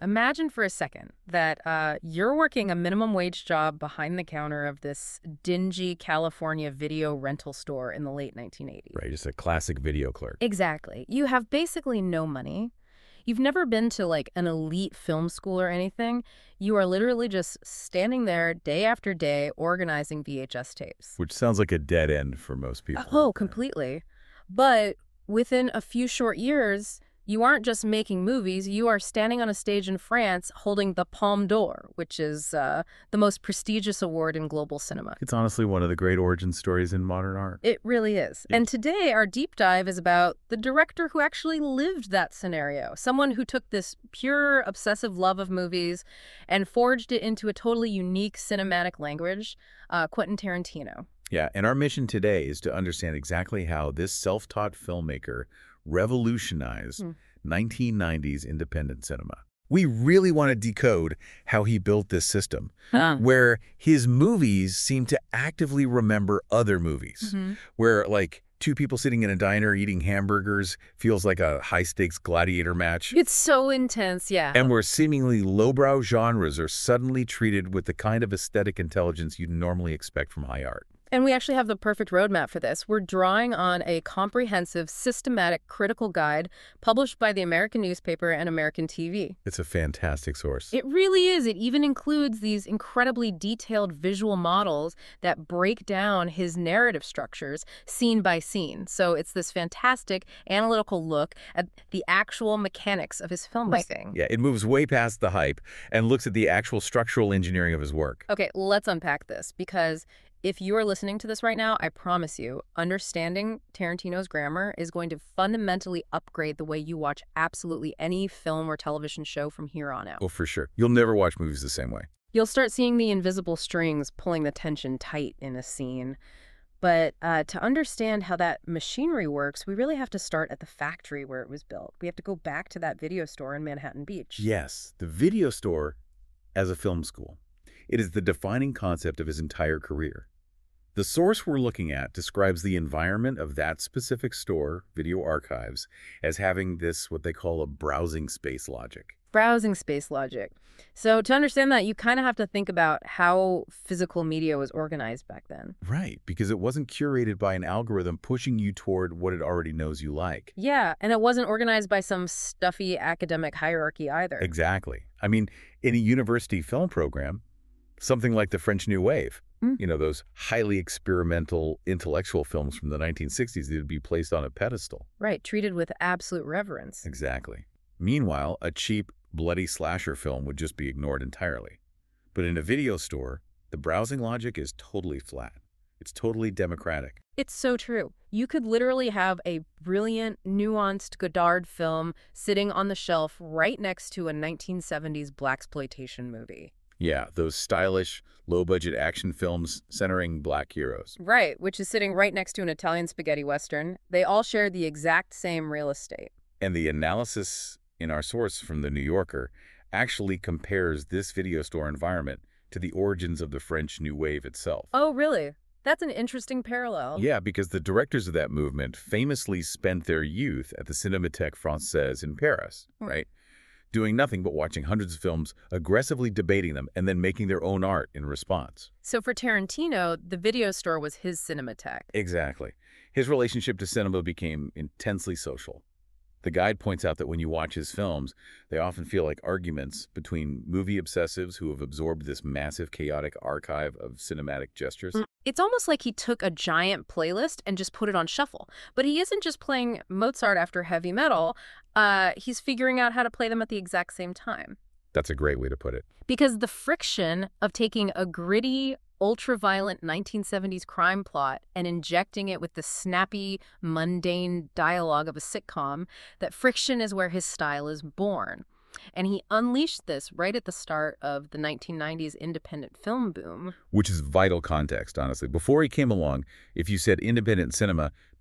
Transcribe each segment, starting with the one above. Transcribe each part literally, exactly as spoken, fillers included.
Imagine for a second that uh, you're working a minimum wage job behind the counter of this dingy California video rental store in the late nineteen eighties. Right, just a classic video clerk. Exactly. You have basically no money. You've never been to like an elite film school or anything. You are literally just standing there day after day organizing V H S tapes. Which sounds like a dead end for most people. Oh, completely. But within a few short years, you aren't just making movies, you are standing on a stage in France holding the Palme d'Or, which is uh, the most prestigious award in global cinema. It's honestly one of the great origin stories in modern art. It really is. Yeah. And today, our deep dive is about the director who actually lived that scenario, someone who took this pure, obsessive love of movies and forged it into a totally unique cinematic language, uh, Quentin Tarantino. Yeah, and our mission today is to understand exactly how this self-taught filmmaker revolutionized Hmm. nineteen nineties independent cinema. We really want to decode how he built this system, Huh. where his movies seem to actively remember other movies, Mhm. where like two people sitting in a diner eating hamburgers feels like a high-stakes gladiator match, It's so intense, yeah. and where seemingly lowbrow genres are suddenly treated with the kind of aesthetic intelligence you'd normally expect from high art. And we actually have the perfect roadmap for this. We're drawing on a comprehensive, systematic, critical guide published by the American newspaper and American T V. It's a fantastic source. It really is. It even includes these incredibly detailed visual models that break down his narrative structures scene by scene. So it's this fantastic analytical look at the actual mechanics of his filmmaking. Yeah, it moves way past the hype and looks at the actual structural engineering of his work. Okay, let's unpack this, because if you are listening to this right now, I promise you, understanding Tarantino's grammar is going to fundamentally upgrade the way you watch absolutely any film or television show from here on out. Oh, for sure. You'll never watch movies the same way. You'll start seeing the invisible strings pulling the tension tight in a scene. But uh, to understand how that machinery works, we really have to start at the factory where it was built. We have to go back to that video store in Manhattan Beach. Yes, the video store as a film school. It is the defining concept of his entire career. The source we're looking at describes the environment of that specific store, Video Archives, as having this, what they call a browsing space logic. Browsing space logic. So to understand that, you kind of have to think about how physical media was organized back then. Right, because it wasn't curated by an algorithm pushing you toward what it already knows you like. Yeah, and it wasn't organized by some stuffy academic hierarchy either. Exactly. I mean, in a university film program, something like the French New Wave, Mm. you know, those highly experimental intellectual films from the nineteen sixties that would be placed on a pedestal. Right, treated with absolute reverence. Exactly. Meanwhile, a cheap, bloody slasher film would just be ignored entirely. But in a video store, the browsing logic is totally flat. It's totally democratic. It's so true. You could literally have a brilliant, nuanced Godard film sitting on the shelf right next to a nineteen seventies blaxploitation movie. Yeah, those stylish, low-budget action films centering black heroes. Right, which is sitting right next to an Italian spaghetti western. They all share the exact same real estate. And the analysis in our source from The New Yorker actually compares this video store environment to the origins of the French New Wave itself. Oh, really? That's an interesting parallel. Yeah, because the directors of that movement famously spent their youth at the Cinémathèque Française in Paris, Hmm. right? Doing nothing but watching hundreds of films, aggressively debating them, and then making their own art in response. So for Tarantino, the video store was his cinematheque. Exactly. His relationship to cinema became intensely social. The guide points out that when you watch his films, they often feel like arguments between movie obsessives who have absorbed this massive, chaotic archive of cinematic gestures. It's almost like he took a giant playlist and just put it on shuffle. But he isn't just playing Mozart after heavy metal. Uh, he's figuring out how to play them at the exact same time. That's a great way to put it. Because the friction of taking a gritty, ultra-violent nineteen seventies crime plot and injecting it with the snappy, mundane dialogue of a sitcom, that friction is where his style is born. And he unleashed this right at the start of the nineteen nineties independent film boom. Which is vital context, honestly. Before he came along, if you said independent cinema,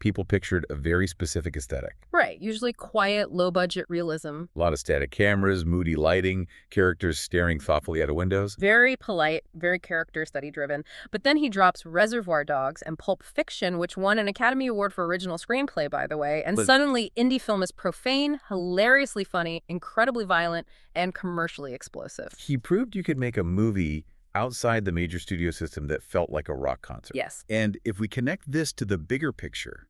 people pictured a very specific aesthetic. Right, usually quiet, low-budget realism. A lot of static cameras, moody lighting, characters staring thoughtfully out of windows. Very polite, very character study-driven. But then he drops Reservoir Dogs and Pulp Fiction, which won an Academy Award for Original Screenplay, by the way, and But- suddenly indie film is profane, hilariously funny, incredibly violent, and commercially explosive. He proved you could make a movie outside the major studio system that felt like a rock concert. Yes. And if we connect this to the bigger picture,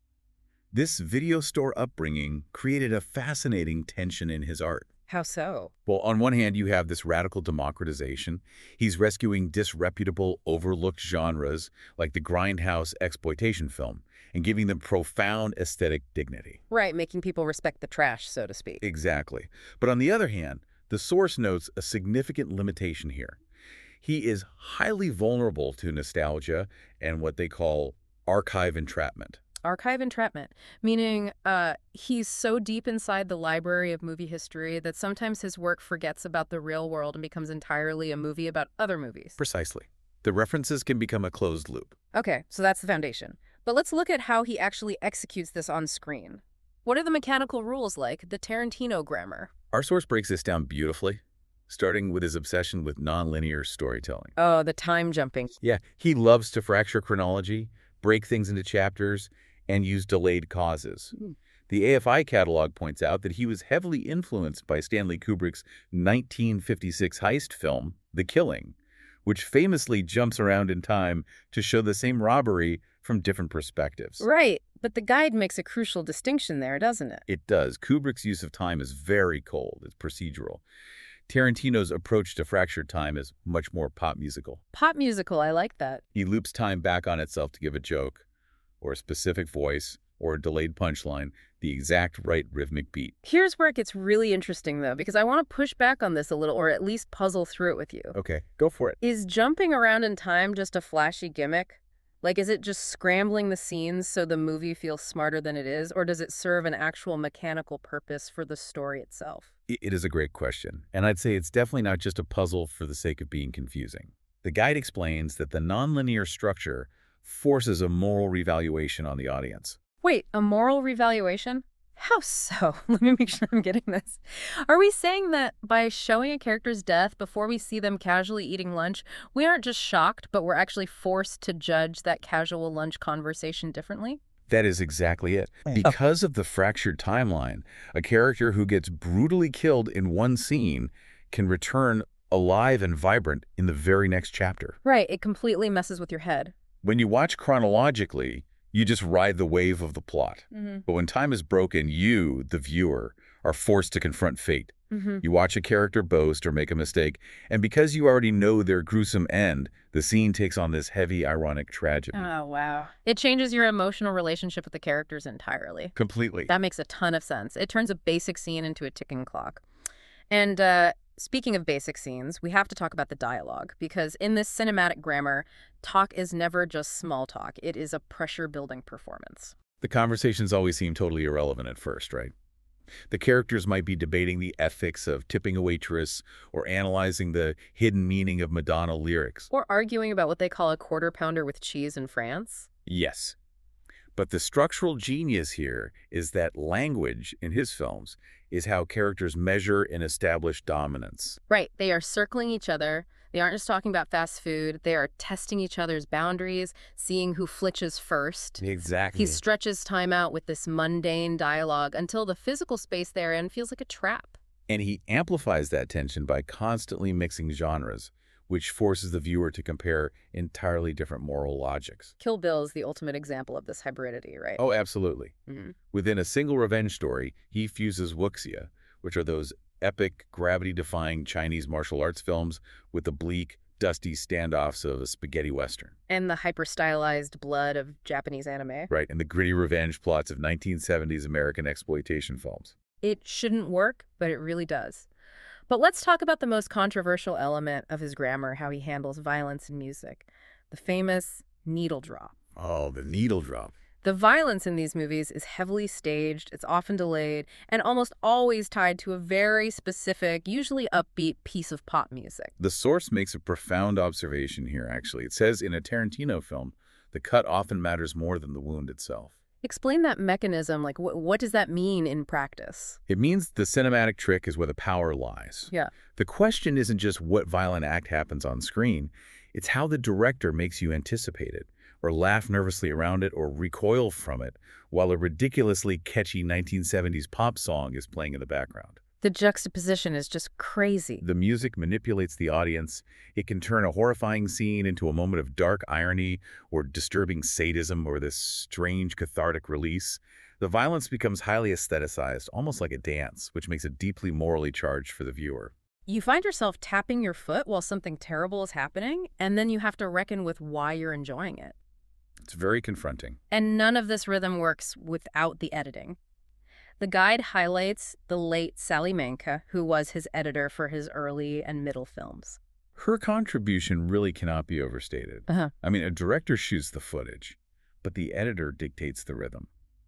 this video store upbringing created a fascinating tension in his art. How so? Well, on one hand, you have this radical democratization. He's rescuing disreputable, overlooked genres like the grindhouse exploitation film and giving them profound aesthetic dignity. Right, making people respect the trash, so to speak. Exactly. But on the other hand, the source notes a significant limitation here. He is highly vulnerable to nostalgia and what they call archive entrapment. Archive entrapment, meaning uh, he's so deep inside the library of movie history that sometimes his work forgets about the real world and becomes entirely a movie about other movies. Precisely. The references can become a closed loop. Okay, so that's the foundation. But let's look at how he actually executes this on screen. What are the mechanical rules like, the Tarantino grammar? Our source breaks this down beautifully, starting with his obsession with nonlinear storytelling. Oh, the time jumping. Yeah, he loves to fracture chronology, break things into chapters, and use delayed causes. Mm. The A F I catalog points out that he was heavily influenced by Stanley Kubrick's nineteen fifty-six heist film, The Killing, which famously jumps around in time to show the same robbery from different perspectives. Right, but the guide makes a crucial distinction there, doesn't it? It does. Kubrick's use of time is very cold. It's procedural. Tarantino's approach to fractured time is much more pop musical. Pop musical, I like that. He loops time back on itself to give a joke, or a specific voice, or a delayed punchline, the exact right rhythmic beat. Here's where it gets really interesting, though, because I want to push back on this a little, or at least puzzle through it with you. Okay, go for it. Is jumping around in time just a flashy gimmick? Like, is it just scrambling the scenes so the movie feels smarter than it is, or does it serve an actual mechanical purpose for the story itself? It is a great question, and I'd say it's definitely not just a puzzle for the sake of being confusing. The guide explains that the nonlinear structure forces a moral revaluation on the audience. Wait, a moral revaluation? How so? Let me make sure I'm getting this. Are we saying that by showing a character's death before we see them casually eating lunch, we aren't just shocked, but we're actually forced to judge that casual lunch conversation differently? That is exactly it. Because of the fractured timeline, a character who gets brutally killed in one scene can return alive and vibrant in the very next chapter. Right, it completely messes with your head. When you watch chronologically, you just ride the wave of the plot. Mm-hmm. But when time is broken, you, the viewer, are forced to confront fate. Mm-hmm. You watch a character boast or make a mistake, and because you already know their gruesome end, the scene takes on this heavy, ironic tragedy. Oh, wow. It changes your emotional relationship with the characters entirely. Completely. That makes a ton of sense. It turns a basic scene into a ticking clock. And uh, speaking of basic scenes, we have to talk about the dialogue, because in this cinematic grammar, talk is never just small talk. It is a pressure-building performance. The conversations always seem totally irrelevant at first, right? The characters might be debating the ethics of tipping a waitress or analyzing the hidden meaning of Madonna lyrics. Or arguing about what they call a quarter pounder with cheese in France. Yes. But the structural genius here is that language in his films is how characters measure and establish dominance. Right. They are circling each other. They aren't just talking about fast food. They are testing each other's boundaries, seeing who flitches first. Exactly. He stretches time out with this mundane dialogue until the physical space they're in feels like a trap. And he amplifies that tension by constantly mixing genres, which forces the viewer to compare entirely different moral logics. Kill Bill is the ultimate example of this hybridity, right? Oh, absolutely. Mm-hmm. Within a single revenge story, he fuses wuxia, which are those epic, gravity-defying Chinese martial arts films, with the bleak, dusty standoffs of a spaghetti western. And the hyper-stylized blood of Japanese anime. Right, and the gritty revenge plots of nineteen seventies American exploitation films. It shouldn't work, but it really does. But let's talk about the most controversial element of his grammar, how he handles violence in music. The famous needle drop. Oh, the needle drop. The violence in these movies is heavily staged, it's often delayed, and almost always tied to a very specific, usually upbeat piece of pop music. The source makes a profound observation here, actually. It says in a Tarantino film, the cut often matters more than the wound itself. Explain that mechanism. Like, wh what does that mean in practice? It means the cinematic trick is where the power lies. Yeah. The question isn't just what violent act happens on screen, it's how the director makes you anticipate it, or laugh nervously around it, or recoil from it, while a ridiculously catchy nineteen seventies pop song is playing in the background. The juxtaposition is just crazy. The music manipulates the audience. It can turn a horrifying scene into a moment of dark irony or disturbing sadism or this strange cathartic release. The violence becomes highly aestheticized, almost like a dance, which makes it deeply morally charged for the viewer. You find yourself tapping your foot while something terrible is happening, and then you have to reckon with why you're enjoying it. It's very confronting. And none of this rhythm works without the editing. The guide highlights the late Sally Menke, who was his editor for his early and middle films. Her contribution really cannot be overstated. Uh-huh. I mean, a director shoots the footage, but the editor dictates the rhythm.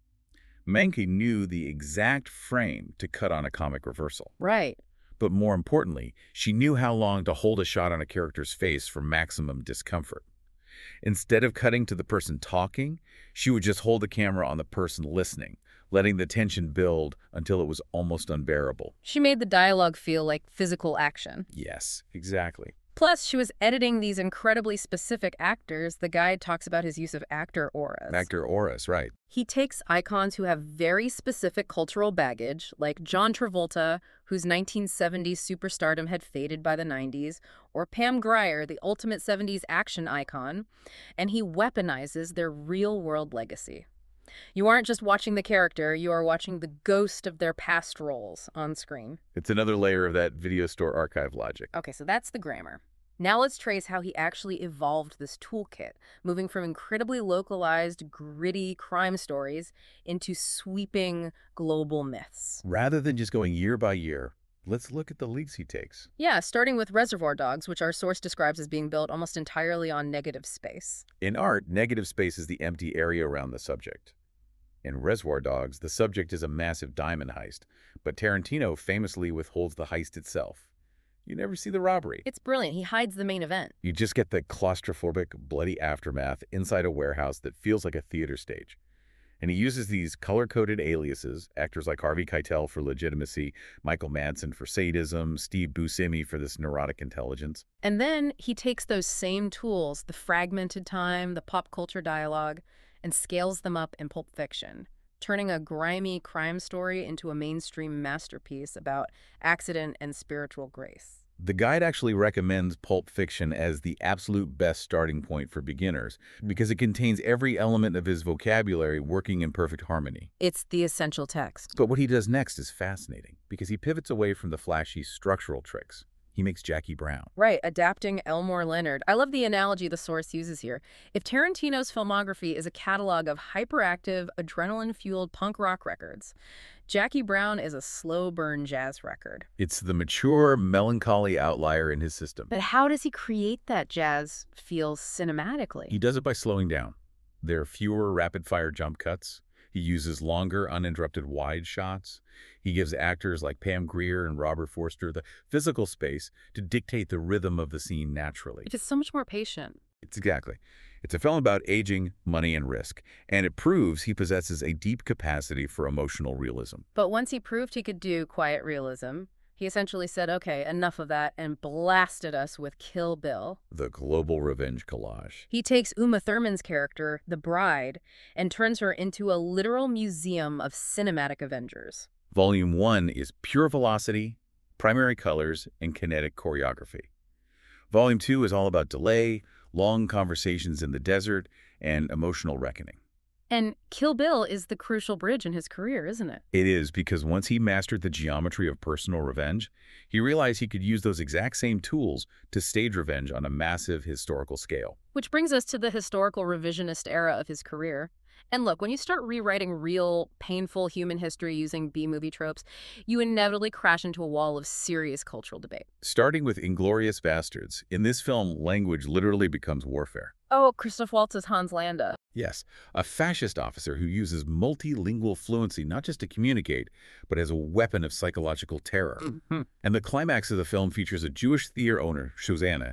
Menke knew the exact frame to cut on a comic reversal. Right. But more importantly, she knew how long to hold a shot on a character's face for maximum discomfort. Instead of cutting to the person talking, she would just hold the camera on the person listening, letting the tension build until it was almost unbearable. She made the dialogue feel like physical action. Yes, exactly. Plus, she was editing these incredibly specific actors. The guide talks about his use of actor auras. Actor auras, right. He takes icons who have very specific cultural baggage, like John Travolta, whose nineteen seventies superstardom had faded by the nineties, or Pam Grier, the ultimate seventies action icon, and he weaponizes their real-world legacy. You aren't just watching the character, you are watching the ghost of their past roles on screen. It's another layer of that video store archive logic. Okay, so that's the grammar. Now let's trace how he actually evolved this toolkit, moving from incredibly localized, gritty crime stories into sweeping global myths. Rather than just going year by year, let's look at the leaps he takes. Yeah, starting with Reservoir Dogs, which our source describes as being built almost entirely on negative space. In art, negative space is the empty area around the subject. In Reservoir Dogs, the subject is a massive diamond heist, but Tarantino famously withholds the heist itself. You never see the robbery. It's brilliant. He hides the main event. You just get the claustrophobic, bloody aftermath inside a warehouse that feels like a theater stage. And he uses these color-coded aliases, actors like Harvey Keitel for legitimacy, Michael Madsen for sadism, Steve Buscemi for this neurotic intelligence. And then he takes those same tools, the fragmented time, the pop culture dialogue, and scales them up in Pulp Fiction, turning a grimy crime story into a mainstream masterpiece about accident and spiritual grace. The guide actually recommends Pulp Fiction as the absolute best starting point for beginners because it contains every element of his vocabulary working in perfect harmony. It's the essential text. But what he does next is fascinating because he pivots away from the flashy structural tricks. He makes Jackie Brown. Right, adapting Elmore Leonard. I love the analogy the source uses here. If Tarantino's filmography is a catalog of hyperactive, adrenaline-fueled punk rock records, Jackie Brown is a slow-burn jazz record. It's the mature, melancholy outlier in his system. But how does he create that jazz feel cinematically? He does it by slowing down. There are fewer rapid-fire jump cuts. He uses longer, uninterrupted wide shots. He gives actors like Pam Grier and Robert Forster the physical space to dictate the rhythm of the scene naturally. It is so much more patient. It's exactly. It's a film about aging, money, and risk, and it proves he possesses a deep capacity for emotional realism. But once he proved he could do quiet realism, he essentially said, okay, enough of that, and blasted us with Kill Bill. The global revenge collage. He takes Uma Thurman's character, the bride, and turns her into a literal museum of cinematic Avengers. Volume one is pure velocity, primary colors, and kinetic choreography. Volume two is all about delay, long conversations in the desert, and emotional reckoning. And Kill Bill is the crucial bridge in his career, isn't it? It is, because once he mastered the geometry of personal revenge, he realized he could use those exact same tools to stage revenge on a massive historical scale. Which brings us to the historical revisionist era of his career. And look, when you start rewriting real, painful human history using B-movie tropes, you inevitably crash into a wall of serious cultural debate. Starting with Inglourious Basterds, in this film, language literally becomes warfare. Oh, Christoph Waltz's Hans Landa. Yes, a fascist officer who uses multilingual fluency not just to communicate, but as a weapon of psychological terror. Mm-hmm. And the climax of the film features a Jewish theater owner, Shosanna,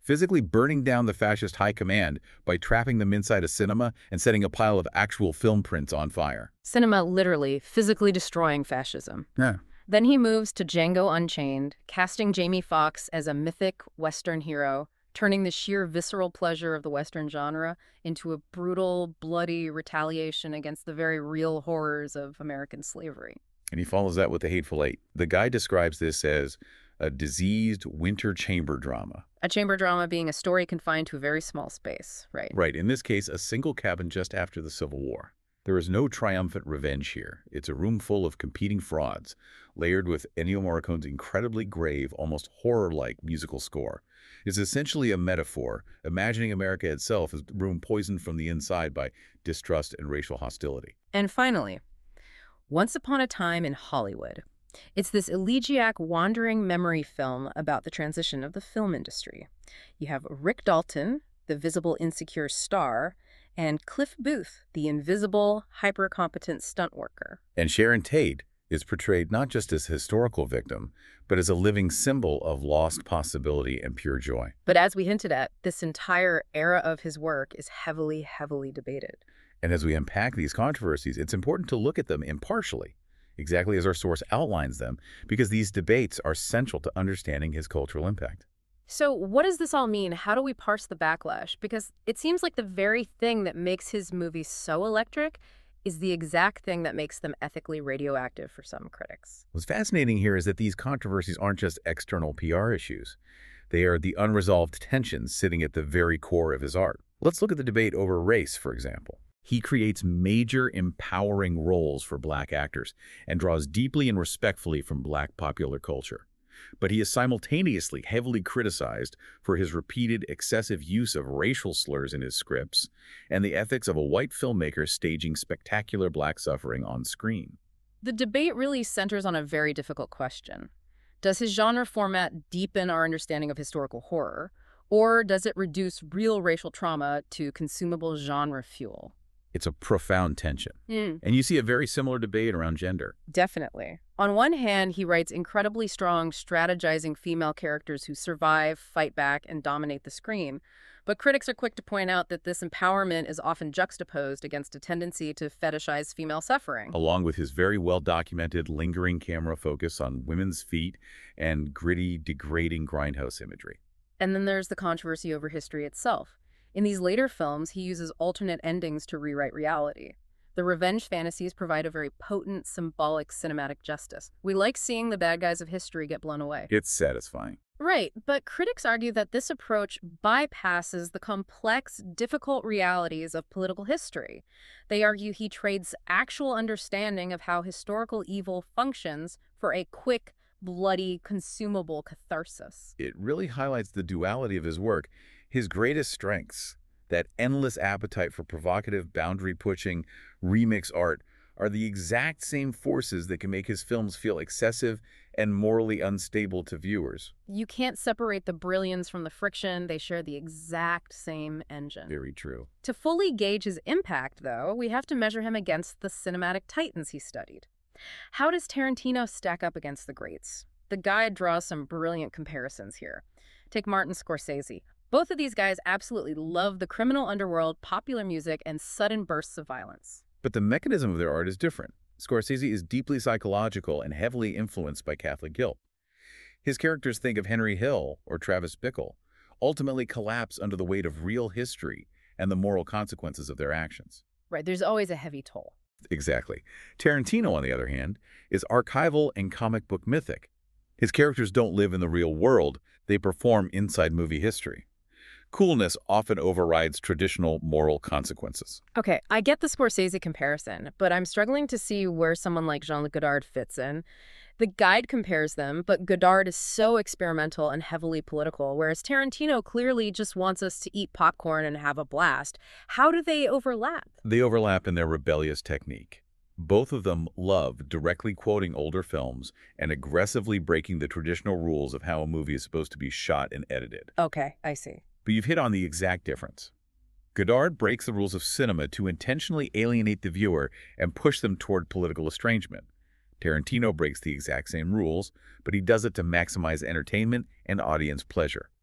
physically burning down the fascist high command by trapping them inside a cinema and setting a pile of actual film prints on fire. Cinema literally, physically destroying fascism. Yeah. Then he moves to Django Unchained, casting Jamie Foxx as a mythic Western hero, turning the sheer visceral pleasure of the Western genre into a brutal, bloody retaliation against the very real horrors of American slavery. And he follows that with The Hateful Eight. The guy describes this as a diseased winter chamber drama. A chamber drama being a story confined to a very small space, right? Right, in this case, a single cabin just after the Civil War. There is no triumphant revenge here. It's a room full of competing frauds, layered with Ennio Morricone's incredibly grave, almost horror-like musical score. It's essentially a metaphor, imagining America itself as a room poisoned from the inside by distrust and racial hostility. And finally, Once Upon a Time in Hollywood. It's this elegiac wandering memory film about the transition of the film industry. You have Rick Dalton, the visible insecure star, and Cliff Booth, the invisible, hyper-competent stunt worker. And Sharon Tate is portrayed not just as a historical victim, but as a living symbol of lost possibility and pure joy. But as we hinted at, this entire era of his work is heavily, heavily debated. And as we unpack these controversies, it's important to look at them impartially, exactly as our source outlines them, because these debates are central to understanding his cultural impact. So what does this all mean? How do we parse the backlash? Because it seems like the very thing that makes his movies so electric is the exact thing that makes them ethically radioactive for some critics. What's fascinating here is that these controversies aren't just external P R issues. They are the unresolved tensions sitting at the very core of his art. Let's look at the debate over race, for example. He creates major, empowering roles for Black actors and draws deeply and respectfully from Black popular culture. But he is simultaneously heavily criticized for his repeated excessive use of racial slurs in his scripts and the ethics of a white filmmaker staging spectacular Black suffering on screen. The debate really centers on a very difficult question. Does his genre format deepen our understanding of historical horror, or does it reduce real racial trauma to consumable genre fuel? It's a profound tension. Mm. And you see a very similar debate around gender. Definitely. On one hand, he writes incredibly strong, strategizing female characters who survive, fight back, and dominate the screen. But critics are quick to point out that this empowerment is often juxtaposed against a tendency to fetishize female suffering. Along with his very well-documented lingering camera focus on women's feet and gritty, degrading grindhouse imagery. And then there's the controversy over history itself. In these later films, he uses alternate endings to rewrite reality. The revenge fantasies provide a very potent, symbolic cinematic justice. We like seeing the bad guys of history get blown away. It's satisfying. Right, but critics argue that this approach bypasses the complex, difficult realities of political history. They argue he trades actual understanding of how historical evil functions for a quick, bloody, consumable catharsis. It really highlights the duality of his work. His greatest strengths, that endless appetite for provocative, boundary-pushing, remix art, are the exact same forces that can make his films feel excessive and morally unstable to viewers. You can't separate the brilliance from the friction. They share the exact same engine. Very true. To fully gauge his impact, though, we have to measure him against the cinematic titans he studied. How does Tarantino stack up against the greats? The guide draws some brilliant comparisons here. Take Martin Scorsese. Both of these guys absolutely love the criminal underworld, popular music, and sudden bursts of violence. But the mechanism of their art is different. Scorsese is deeply psychological and heavily influenced by Catholic guilt. His characters, think of Henry Hill or Travis Bickle, ultimately collapse under the weight of real history and the moral consequences of their actions. Right, there's always a heavy toll. Exactly. Tarantino, on the other hand, is archival and comic book mythic. His characters don't live in the real world. They perform inside movie history. Coolness often overrides traditional moral consequences. Okay, I get the Scorsese comparison, but I'm struggling to see where someone like Jean-Luc Godard fits in. The guide compares them, but Godard is so experimental and heavily political, whereas Tarantino clearly just wants us to eat popcorn and have a blast. How do they overlap? They overlap in their rebellious technique. Both of them love directly quoting older films and aggressively breaking the traditional rules of how a movie is supposed to be shot and edited. Okay, I see. But you've hit on the exact difference. Godard breaks the rules of cinema to intentionally alienate the viewer and push them toward political estrangement. Tarantino breaks the exact same rules, but he does it to maximize entertainment and audience pleasure.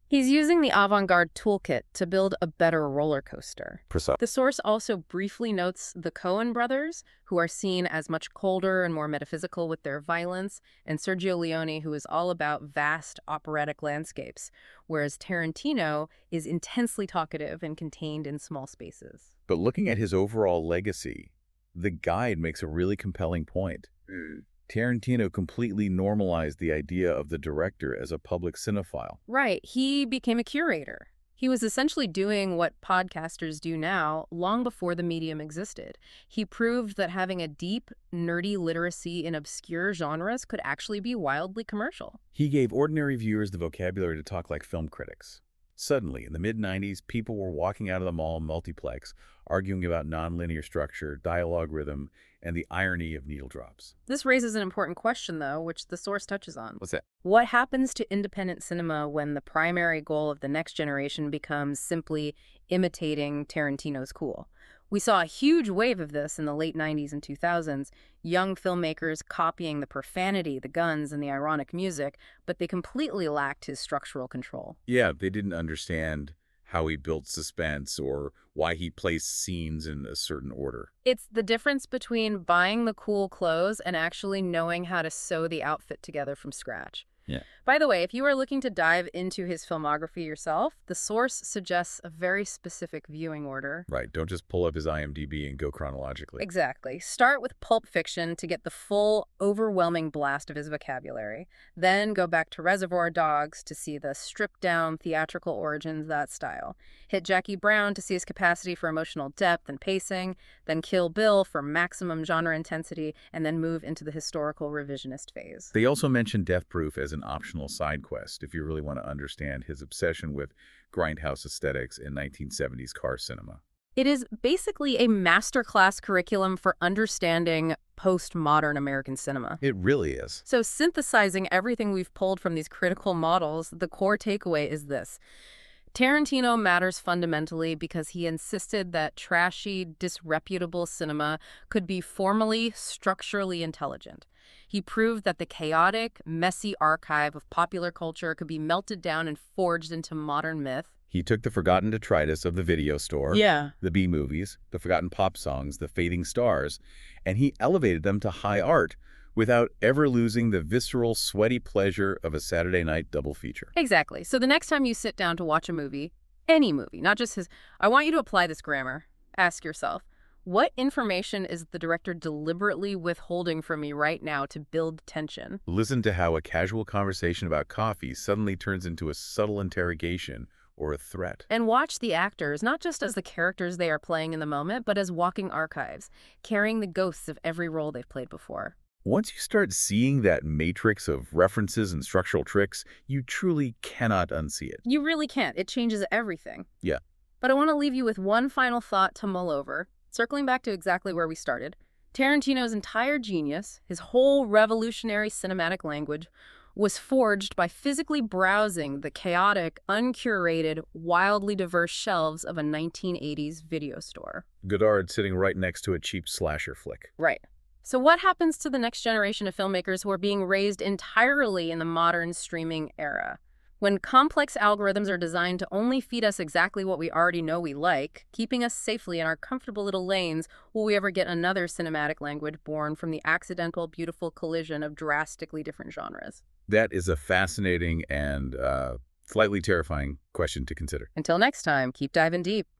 He's using the avant-garde toolkit to build a better roller coaster. Precise. The source also briefly notes the Coen brothers, who are seen as much colder and more metaphysical with their violence, and Sergio Leone, who is all about vast operatic landscapes, whereas Tarantino is intensely talkative and contained in small spaces. But looking at his overall legacy, the guide makes a really compelling point. Mm. Tarantino completely normalized the idea of the director as a public cinephile. Right. He became a curator. He was essentially doing what podcasters do now long before the medium existed. He proved that having a deep, nerdy literacy in obscure genres could actually be wildly commercial. He gave ordinary viewers the vocabulary to talk like film critics. Suddenly, in the mid nineties, people were walking out of the mall multiplex, arguing about nonlinear structure, dialogue rhythm, and the irony of needle drops. This raises an important question, though, which the source touches on. What's that? What happens to independent cinema when the primary goal of the next generation becomes simply imitating Tarantino's cool? We saw a huge wave of this in the late nineties and two thousands, young filmmakers copying the profanity, the guns, and the ironic music, but they completely lacked his structural control. Yeah, they didn't understand how he built suspense or why he placed scenes in a certain order. It's the difference between buying the cool clothes and actually knowing how to sew the outfit together from scratch. Yeah. By the way, if you are looking to dive into his filmography yourself, the source suggests a very specific viewing order. Right. Don't just pull up his I M D B and go chronologically. Exactly. Start with Pulp Fiction to get the full, overwhelming blast of his vocabulary. Then go back to Reservoir Dogs to see the stripped-down theatrical origins of that style. Hit Jackie Brown to see his capacity for emotional depth and pacing. Then Kill Bill for maximum genre intensity, and then move into the historical revisionist phase. They also mentioned Death Proof as an optional side quest if you really want to understand his obsession with grindhouse aesthetics in nineteen seventies car cinema. It is basically a masterclass curriculum for understanding postmodern American cinema. It really is. So synthesizing everything we've pulled from these critical models, the core takeaway is this. Tarantino matters fundamentally because he insisted that trashy, disreputable cinema could be formally, structurally intelligent. He proved that the chaotic, messy archive of popular culture could be melted down and forged into modern myth. He took the forgotten detritus of the video store, Yeah. the B-movies, the forgotten pop songs, the fading stars, and he elevated them to high art without ever losing the visceral, sweaty pleasure of a Saturday night double feature. Exactly. So the next time you sit down to watch a movie, any movie, not just his, I want you to apply this grammar. Ask yourself, what information is the director deliberately withholding from me right now to build tension? Listen to how a casual conversation about coffee suddenly turns into a subtle interrogation or a threat. And watch the actors, not just as the characters they are playing in the moment, but as walking archives, carrying the ghosts of every role they've played before. Once you start seeing that matrix of references and structural tricks, you truly cannot unsee it. You really can't. It changes everything. Yeah. But I want to leave you with one final thought to mull over. Circling back to exactly where we started, Tarantino's entire genius, his whole revolutionary cinematic language, was forged by physically browsing the chaotic, uncurated, wildly diverse shelves of a nineteen eighties video store. Godard sitting right next to a cheap slasher flick. Right. So what happens to the next generation of filmmakers who are being raised entirely in the modern streaming era? When complex algorithms are designed to only feed us exactly what we already know we like, keeping us safely in our comfortable little lanes, will we ever get another cinematic language born from the accidental, beautiful collision of drastically different genres? That is a fascinating and uh, slightly terrifying question to consider. Until next time, keep diving deep.